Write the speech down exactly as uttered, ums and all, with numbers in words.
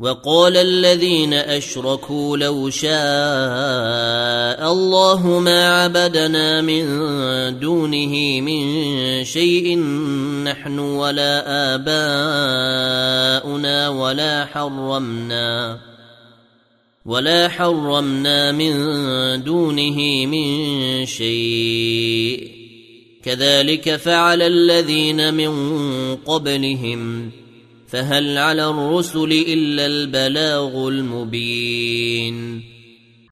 وقال الذين أشركوا لو شاء الله ما عبدنا من دونه من شيء نحن ولا آباؤنا ولا حرمنا ولا حرمنا من دونه من شيء كذلك فعل الذين من قبلهم فهل على الرسل إلا البلاغ المبين